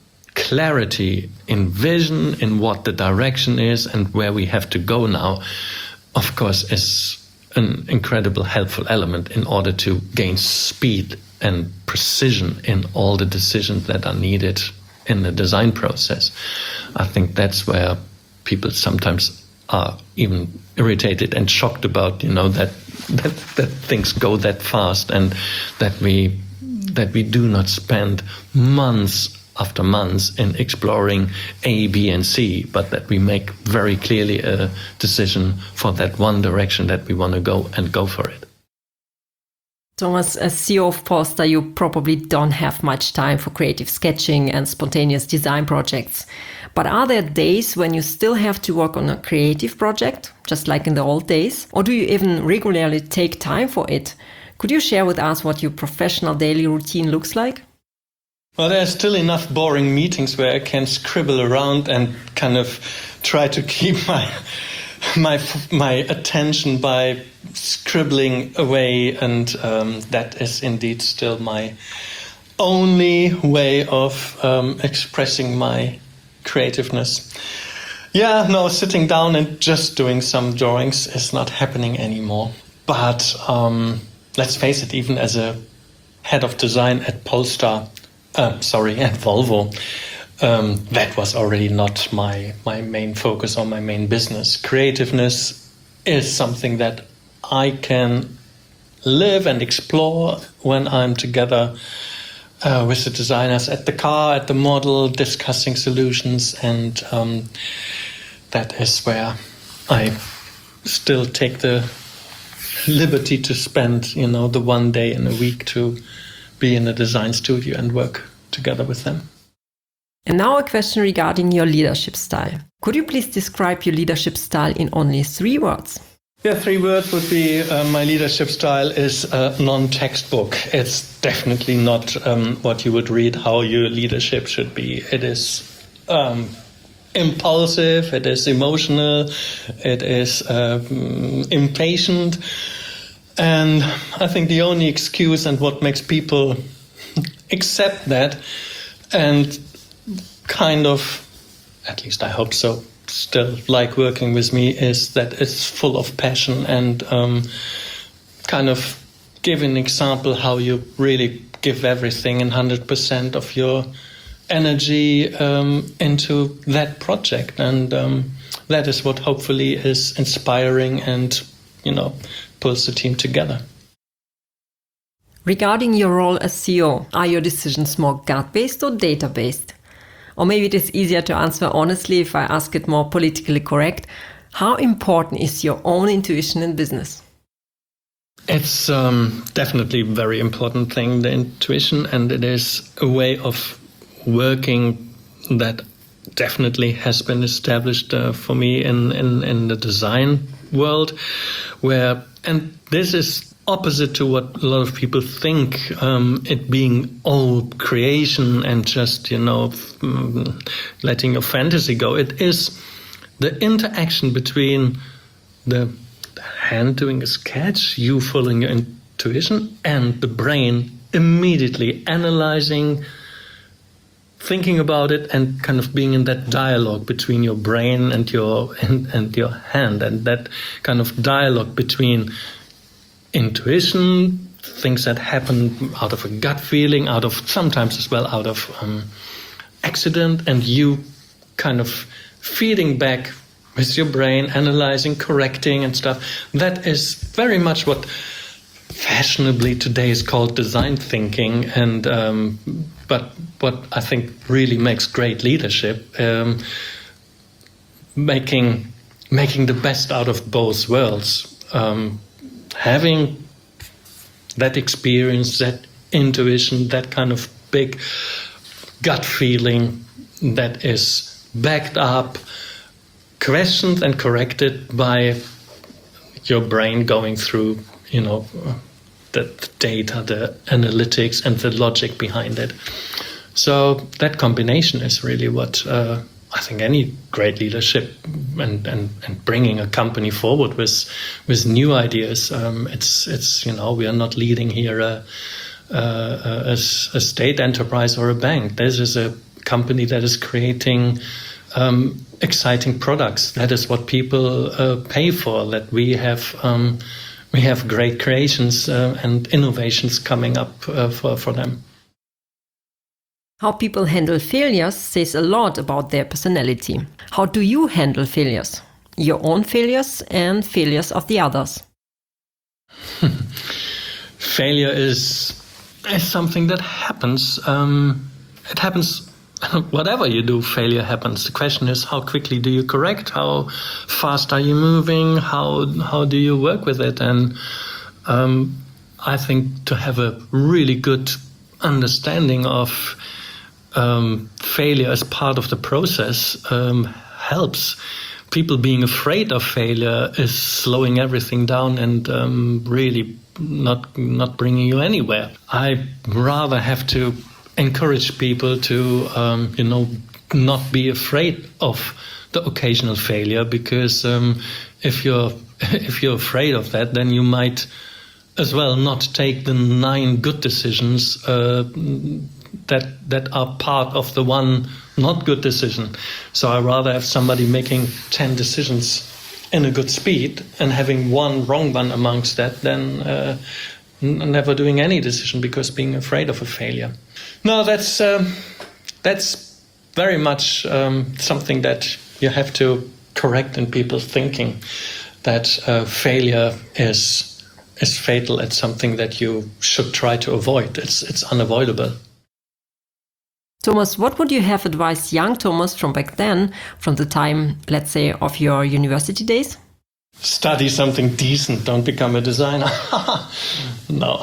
clarity in vision, in what the direction is and where we have to go now, of course, is an incredible helpful element in order to gain speed and precision in all the decisions that are needed in the design process. I think that's where people sometimes are even irritated and shocked about, you know, that that, that things go that fast, and that we that we do not spend months after months in exploring A, B, and C, but that we make very clearly a decision for that one direction that we want to go, and go for it. Thomas, as C E O of Polestar, you probably don't have much time for creative sketching and spontaneous design projects. But are there days when you still have to work on a creative project, just like in the old days? Or do you even regularly take time for it? Could you share with us what your professional daily routine looks like? Well, there's still enough boring meetings where I can scribble around and kind of try to keep my my my attention by scribbling away, and um, that is indeed still my only way of um, expressing my creativeness. Yeah, no, sitting down and just doing some drawings is not happening anymore. But um, let's face it, even as a head of design at Polestar, uh, sorry, at Volvo, um, that was already not my, my main focus or my main business. Creativeness is something that I can live and explore when I'm together uh, with the designers at the car, at the model, discussing solutions, and um, that is where I still take the liberty to spend, you know, the one day in a week to be in a design studio and work together with them. And now a question regarding your leadership style. Could you please describe your leadership style in only three words? Yeah, three words would be uh, my leadership style is uh, non-textbook. It's definitely not um, what you would read how your leadership should be. It is um, impulsive, it is emotional, it is um, impatient. And I think the only excuse and what makes people accept that and kind of, at least I hope so, still like working with me is that it's full of passion and um, kind of give an example how you really give everything and one hundred percent of your energy um, into that project. And um, that is what hopefully is inspiring and, you know, pulls the team together. Regarding your role as C E O, are your decisions more gut-based or data-based? Or maybe it is easier to answer honestly if I ask it more politically correct. How important is your own intuition in business? It's um, definitely a very important thing, the intuition, and it is a way of working that definitely has been established uh, for me in, in, in the design world, where, and this is opposite to what a lot of people think, um, it being all creation and just, you know, um, letting your fantasy go. It is the interaction between the hand doing a sketch, you following your intuition, and the brain immediately analyzing, thinking about it, and kind of being in that dialogue between your brain and your and, and your hand, and that kind of dialogue between intuition, things that happen out of a gut feeling, out of sometimes as well out of um, accident and you kind of feeding back with your brain, analyzing, correcting and stuff. That is very much what fashionably today is called design thinking, and um, but what I think really makes great leadership, um, making making the best out of both worlds, um, having that experience, that intuition, that kind of big gut feeling that is backed up, questioned and corrected by your brain going through, you know, the, the data, the analytics and the logic behind it. So that combination is really what uh, I think any great leadership and, and, and bringing a company forward with with new ideas. Um, it's it's you know, we are not leading here a, a, a, a state enterprise or a bank. This is a company that is creating um, exciting products. That is what people uh, pay for. That we have um, we have great creations uh, and innovations coming up uh, for for them. How people handle failures says a lot about their personality. How do you handle failures? Your own failures and failures of the others? Failure is, is something that happens. Um, it happens, whatever you do, failure happens. The question is, how quickly do you correct? How fast are you moving? How, how do you work with it? And um, I think to have a really good understanding of Um, failure as part of the process um, helps. People being afraid of failure is slowing everything down and um, really not not bringing you anywhere. I rather have to encourage people to um, you know, not be afraid of the occasional failure, because um, if you're if you're afraid of that, then you might as well not take the nine good decisions Uh, that that are part of the one not good decision. So I rather have somebody making ten decisions in a good speed and having one wrong one amongst that than uh, n- never doing any decision because being afraid of a failure. No, that's um, that's very much um, something that you have to correct in people's thinking, that uh, failure is is fatal. It's something that you should try to avoid. It's it's unavoidable. Thomas, what would you have advised young Thomas from back then, from the time, let's say, of your university days? Study something decent, don't become a designer. No.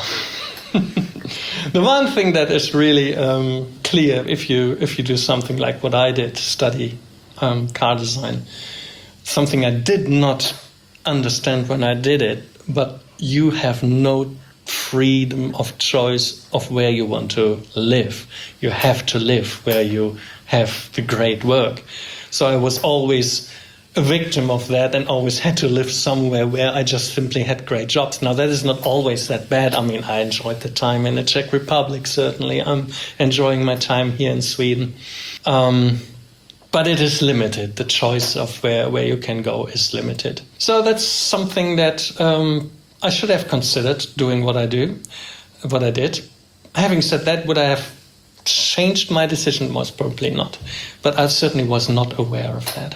The one thing that is really um, clear, if you if you do something like what I did, study um, car design, something I did not understand when I did it, but you have no freedom of choice of where you want to live. You have to live where you have the great work. So I was always a victim of that and always had to live somewhere where I just simply had great jobs. Now, that is not always that bad. I mean, I enjoyed the time in the Czech Republic, certainly. I'm enjoying my time here in Sweden. Um, but it is limited. The choice of where, where you can go is limited. So that's something that Um, I should have considered doing what I do, what I did. Having said that, would I have changed my decision? Most probably not. But I certainly was not aware of that.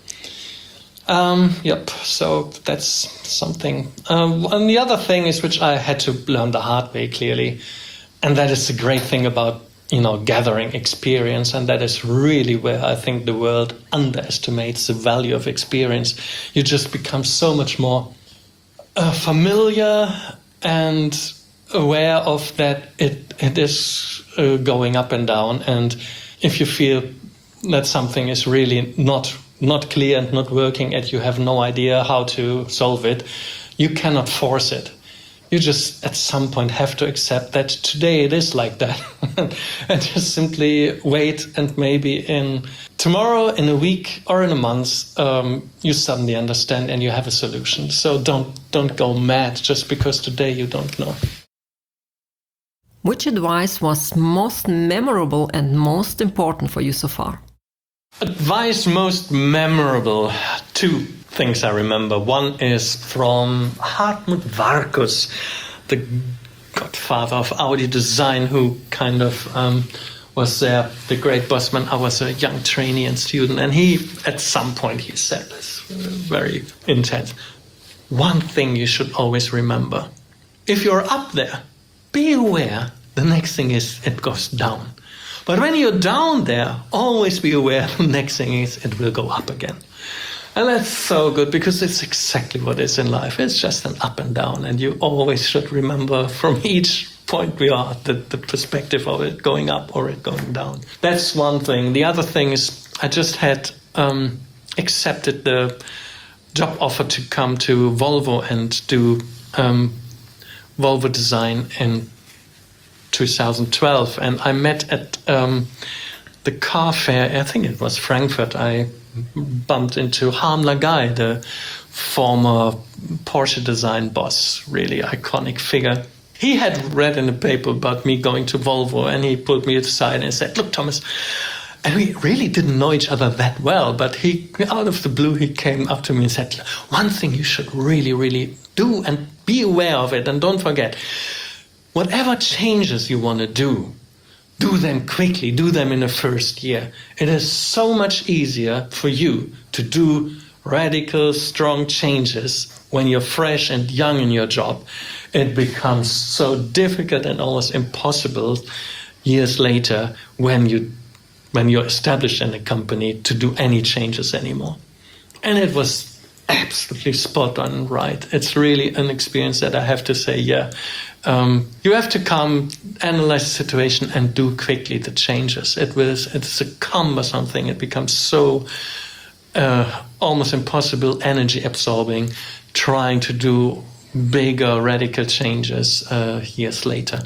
Um, yep, so that's something. Um, and the other thing is, which I had to learn the hard way, clearly, and that is the great thing about, you know, gathering experience, and that is really where I think the world underestimates the value of experience. You just become so much more Uh, familiar and aware of that it it is uh, going up and down, and if you feel that something is really not not clear and not working and you have no idea how to solve it, you cannot force it. You just at some point have to accept that today it is like that and just simply wait, and maybe in tomorrow, in a week or in a month, um, you suddenly understand and you have a solution. So don't don't go mad just because today you don't know. Which advice was most memorable and most important for you so far? Advice most memorable. Two things I remember. One is from Hartmut Varkus, the godfather of Audi design, who kind of um, was there, the great Bossman. I was a young trainee and student, and he, at some point, he said this very intense. One thing you should always remember: if you're up there, be aware the next thing is it goes down. But when you're down there, always be aware the next thing is it will go up again. And that's so good, because it's exactly what is in life. It's just an up and down, and you always should remember from each point we are the, the perspective of it going up or it going down. That's one thing. The other thing is I just had um, accepted the job offer to come to Volvo and do um, Volvo design in two thousand twelve, and I met at um, the car fair, I think it was Frankfurt, I bumped into Harm Lagai, the former Porsche design boss, really iconic figure. He had read in the paper about me going to Volvo, and he pulled me aside and said, "Look, Thomas," and we really didn't know each other that well, but he, out of the blue, he came up to me and said, "One thing you should really, really do, and be aware of it, and don't forget, whatever changes you want to do, do them quickly, do them in the first year. It is so much easier for you to do radical, strong changes when you're fresh and young in your job. It becomes so difficult and almost impossible years later when you when you're established in a company to do any changes anymore." And it was absolutely spot on right. It's really an experience that I have to say, yeah, um, you have to come, analyze the situation, and do quickly the changes. It was it's a cumbersome thing. It becomes so uh, almost impossible, energy absorbing, trying to do bigger radical changes uh, years later.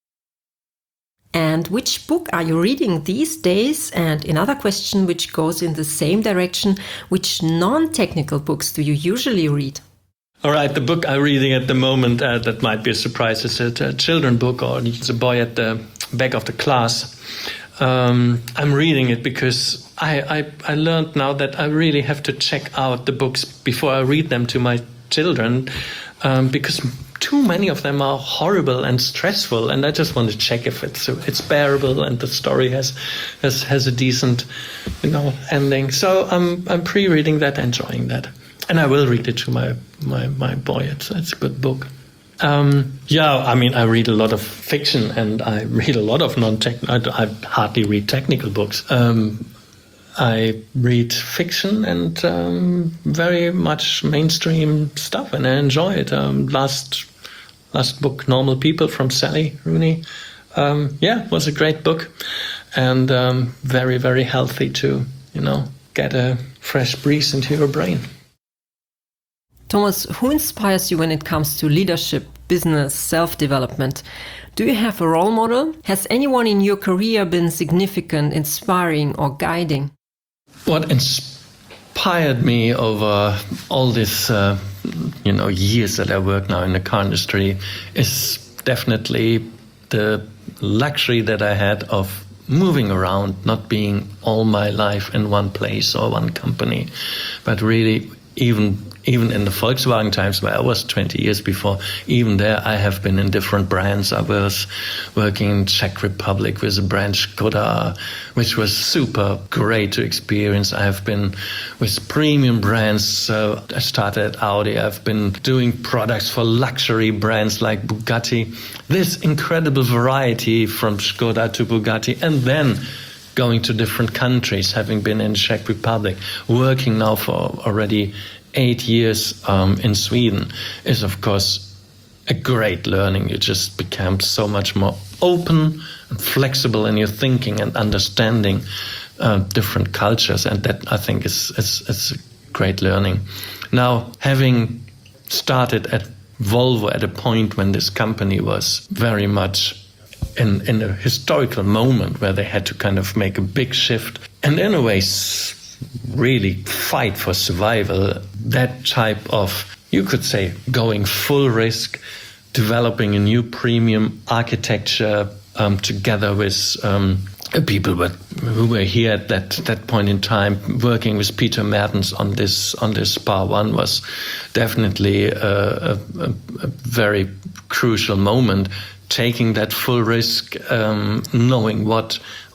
And which book are you reading these days? And another question which goes in the same direction, which non-technical books do you usually read? All right, the book I'm reading at the moment, uh, that might be a surprise, is a, a children's book, or it's a boy at the back of the class. Um, I'm reading it because I, I, I learned now that I really have to check out the books before I read them to my children, um, because too many of them are horrible and stressful, and I just want to check if it's it's bearable and the story has has, has a decent, you know, ending. So I'm I'm pre-reading that, enjoying that, and I will read it to my my, my boy. It's it's a good book. Um, yeah, I mean, I read a lot of fiction, and I read a lot of non-technical. I, I hardly read technical books. Um, I read fiction and um, very much mainstream stuff, and I enjoy it. Um, last last book, Normal People, from Sally Rooney, um, yeah, was a great book, and um, very, very healthy to, you know, get a fresh breeze into your brain. Thomas, who inspires you when it comes to leadership, business, self-development? Do you have a role model? Has anyone in your career been significant, inspiring, or guiding? What inspired me over all these, uh, you know, years that I work now in the car industry is definitely the luxury that I had of moving around, not being all my life in one place or one company, but really even even in the Volkswagen times where I was twenty years before, even there I have been in different brands. I was working in Czech Republic with a brand Škoda, which was super great to experience. I have been with premium brands. So I started at Audi. I've been doing products for luxury brands like Bugatti. This incredible variety from Škoda to Bugatti, and then going to different countries, having been in Czech Republic, working now for already eight years um, in Sweden, is of course a great learning. You just become so much more open and flexible in your thinking and understanding uh, different cultures, and that I think is, is, is a great learning. Now, having started at Volvo at a point when this company was very much in, in a historical moment where they had to kind of make a big shift and in a way really fight for survival, that type of, you could say, going full risk, developing a new premium architecture um, together with um, people who were here at that, that point in time, working with Peter Mertens on this on this Spa One was definitely a, a, a very crucial moment. Taking that full risk, um, knowing what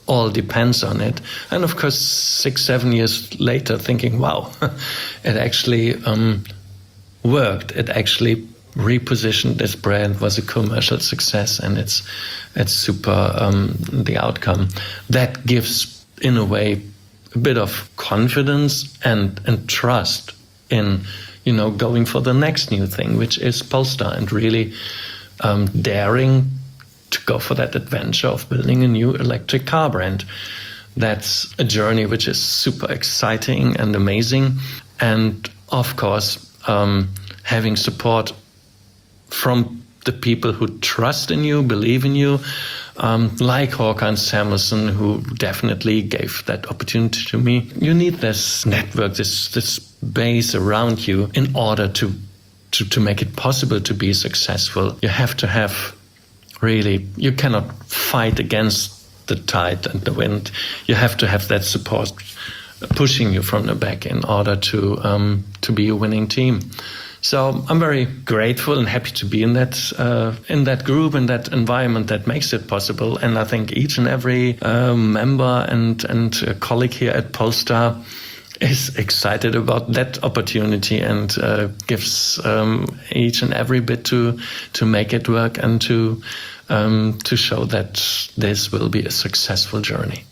all depends on it. And of course, six, seven years later, thinking, wow, it actually um, worked. It actually repositioned this brand, was a commercial success, and it's it's super, um, the outcome. That gives, in a way, a bit of confidence and, and trust in, you know, going for the next new thing, which is Polestar, and really um, daring to go for that adventure of building a new electric car brand. That's a journey which is super exciting and amazing. And of course, um, having support from the people who trust in you, believe in you, um, like Håkan Samuelsson, who definitely gave that opportunity to me. You need this network, this this base around you in order to, to, to make it possible to be successful. You have to have really, you cannot fight against the tide and the wind. You have to have that support pushing you from the back in order to um, to be a winning team. So I'm very grateful and happy to be in that uh, in that group, in that environment that makes it possible. And I think each and every uh, member and and uh, colleague here at Polestar is excited about that opportunity and uh, gives um, each and every bit to to make it work and to um, to show that this will be a successful journey.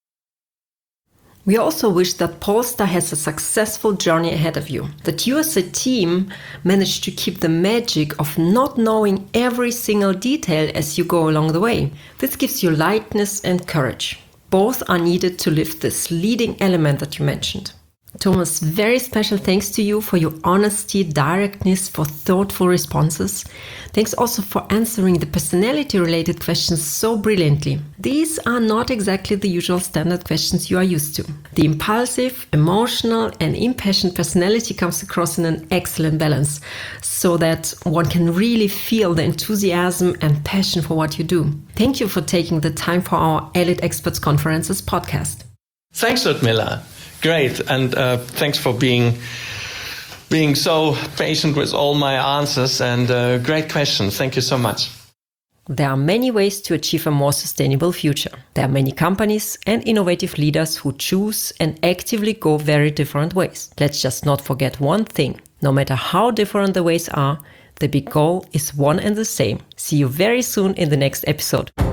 We also wish that Polestar has a successful journey ahead of you, that you as a team manage to keep the magic of not knowing every single detail as you go along the way. This gives you lightness and courage. Both are needed to lift this leading element that you mentioned. Thomas, very special thanks to you for your honesty, directness, for thoughtful responses. Thanks also for answering the personality-related questions so brilliantly. These are not exactly the usual standard questions you are used to. The impulsive, emotional, and impassioned personality comes across in an excellent balance, so that one can really feel the enthusiasm and passion for what you do. Thank you for taking the time for our Elite Experts Conferences podcast. Thanks, Ludmila. Great, and uh, thanks for being being so patient with all my answers, and uh, great questions. Thank you so much. There are many ways to achieve a more sustainable future. There are many companies and innovative leaders who choose and actively go very different ways. Let's just not forget one thing. No matter how different the ways are, the big goal is one and the same. See you very soon in the next episode.